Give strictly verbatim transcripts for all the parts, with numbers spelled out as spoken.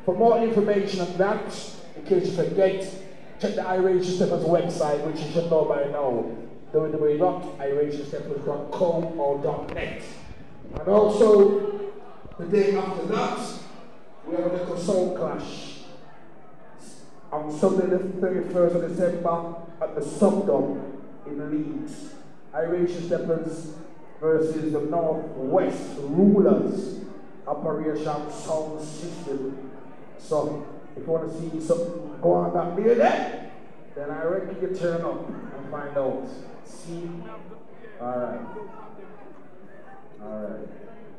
For more information on that, in case you forget, check the Iration Steppers website, which you should know by now, w w w dot iration steppers dot com or .net. And also, the day after that, we have a little soul clash on Sunday the thirty-first of December at the Subdom in Leeds. Iration Steppers versus the Northwest Rulers Operation Sound System. So, if you want to see something go on that day there, then I reckon you turn up and find out. See? Alright. Alright.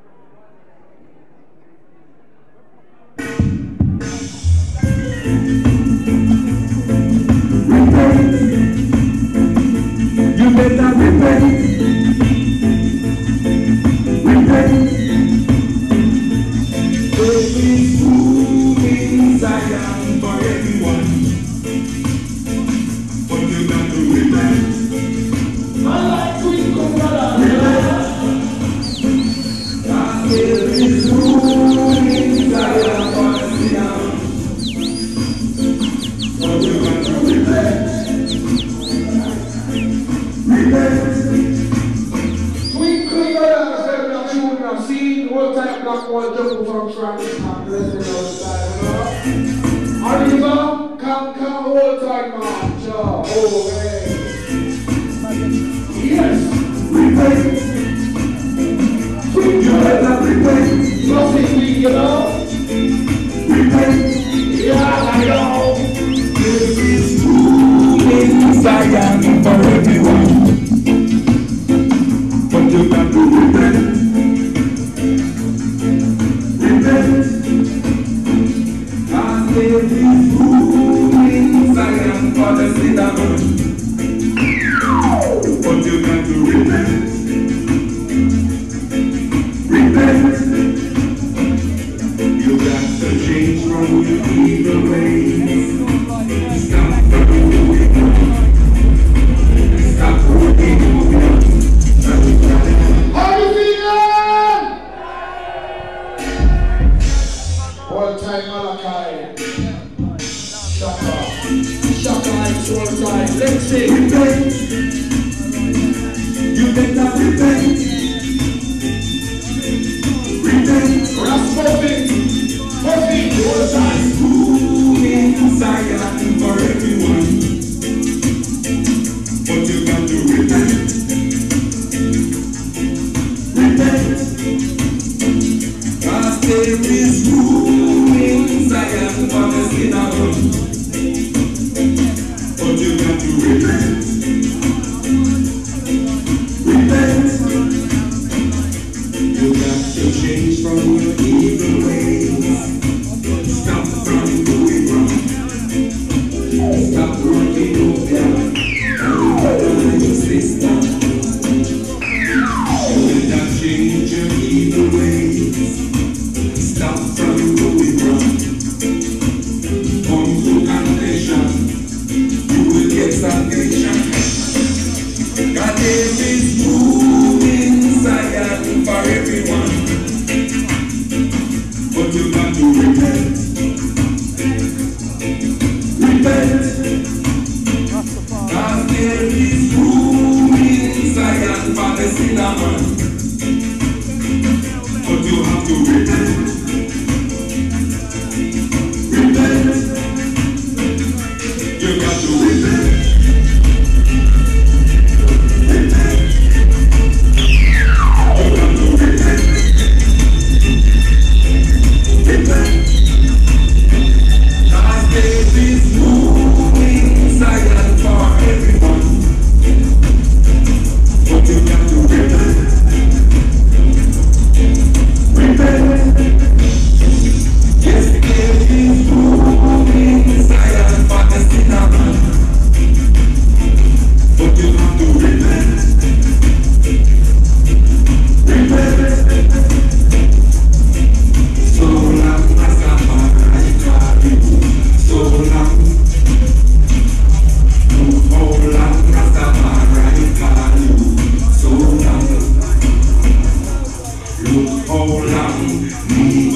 You better repent. Repent. There is room in Zion for everyone, but you got to repent. I like to go repent. There is room in Zion for everyone, but you got to repent. See, what type of black boy jump from Travis and blessing outside, you know? Arriva, come, come, hold tight, man. Sure, oh, hey. Yes, repent. You better repent. Nothing we, you know? Repent. Yeah, I know. There is room in Zion for everyone, but you got to repent. As there is room in Zion for the cinnamon, but you got to repent. Repent. You got to change from your evil ways. Stop from doing it. Stop working on it. How you feeling? All time Malachi. Shaka. Shaka is all time. Let's see. Repent. You better repent. Repent. That's perfect. Perfect. All time. Room in Zion for everyone, but you got to repent. Repent. Cause there is room in Zion for the cinnamon, but you got to repent. Repent. You got to change from your evil ways. Stop from doing wrong. Stop working over and your system. You will not change your evil ways. Stop from doing wrong. Come to confession. You will get salvation. God, there is room in Zion for everyone, but you got to repent. Repent. Cause there is room in Zion for the cinnamon, but you have to repent. Repent. You got to repent. Repent. You got to repent. Repent. Cause there is room in Zion for everyone, but you got to repent. Repent. Yes, there is room in Zion for the cinnamon, but you have to repent. Repent. So long as I carry you, so long. How long as I carry you, so long. Look how long me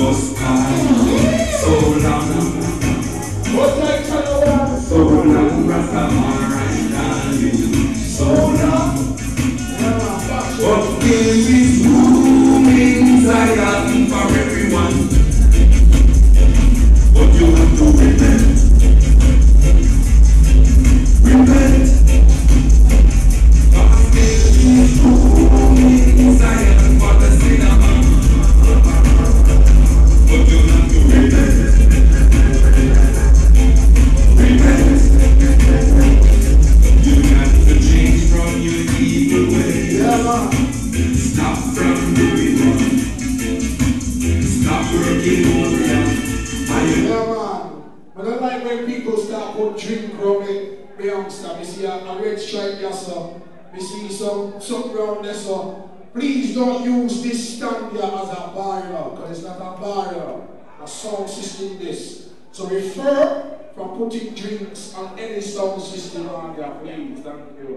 don't like when people start put drink around me, me youngster. Me see a, a red stripe here, so. Me see some, some around there, so. Please don't use this stand here as a barrier, because it's not a barrier. A sound system this. So refer from putting drinks on any sound system on here, please. Thank you.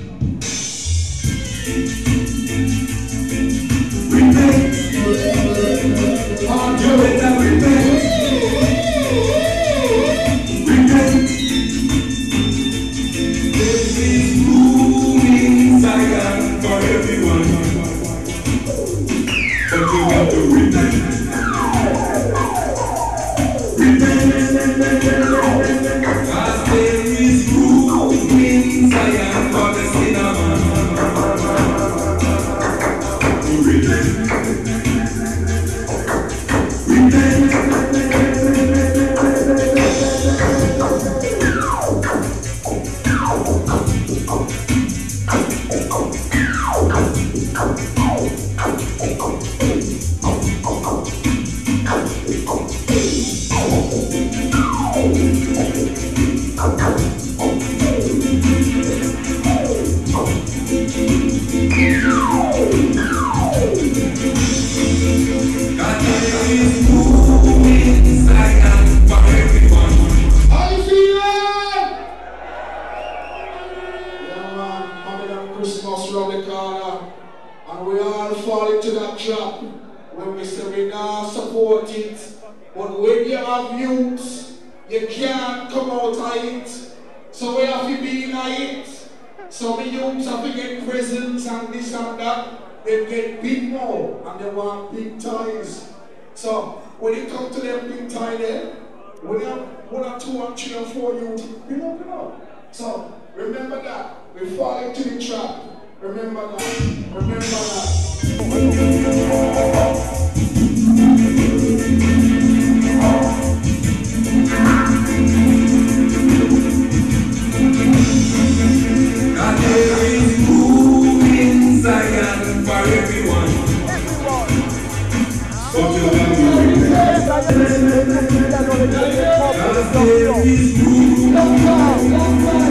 Repent. You better repent. Repent. This is room in Zion for everyone. But you have to repent. Cause there is room in Zion for the sinner to repent. Repent. But when you have youths, you can't come out of it. So we have to be in it. So the youths have to get presents and this and that. They get big more and they want big ties. So when you come to them big tie there, when you have one or two and three or four youths, you don't know. So remember that. We fall into the trap. Remember that. Remember that. And there is room in Zion for everyone. But you have to repent. Cause there is room.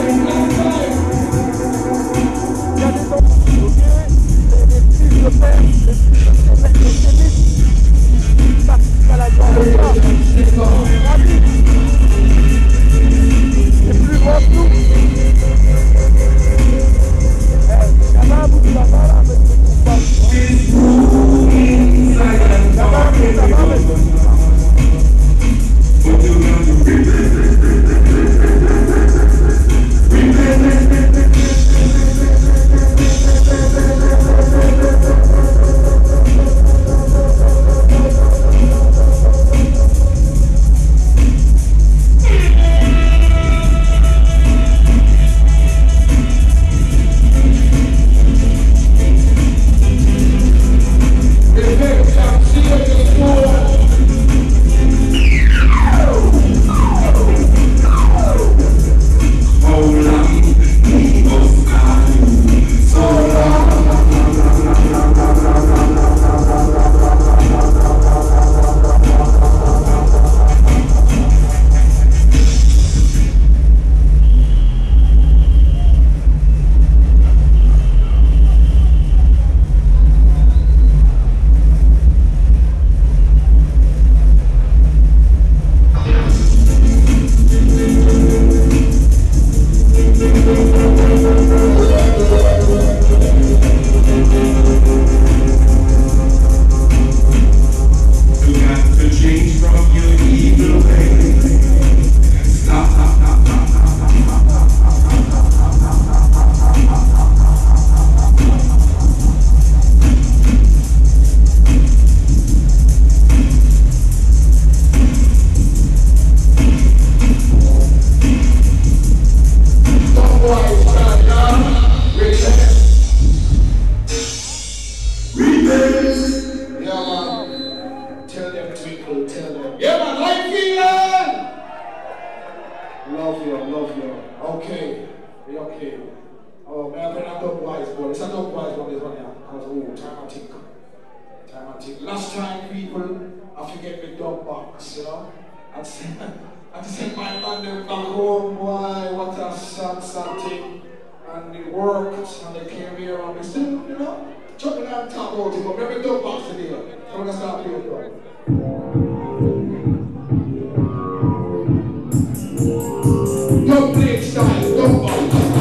Last time, people, I forget the dog box, you know. I just sent my man them back home, boy, what a sad, sad thing. And they worked and they came here and they said, you know, chuck it and talk about it, but maybe don't pass today. I'm gonna start playing it, bro. Don't play style, don't bounce.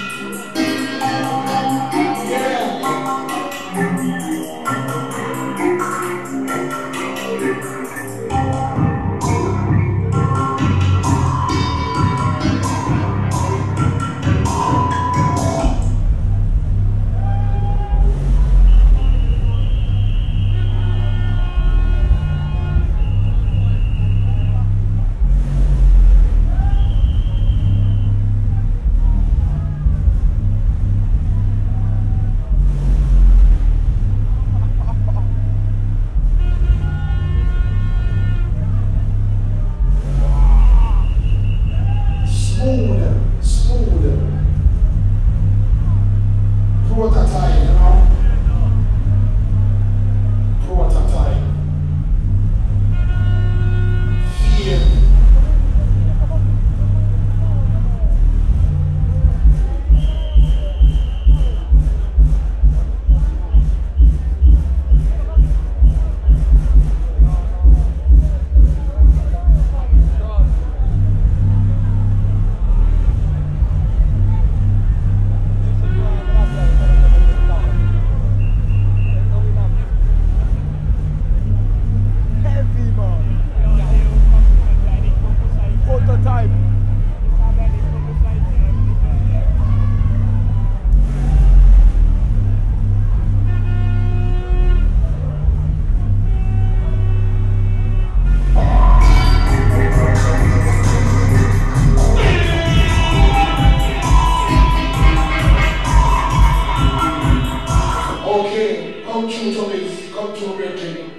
Yeah. come through to this, come through, Reggie.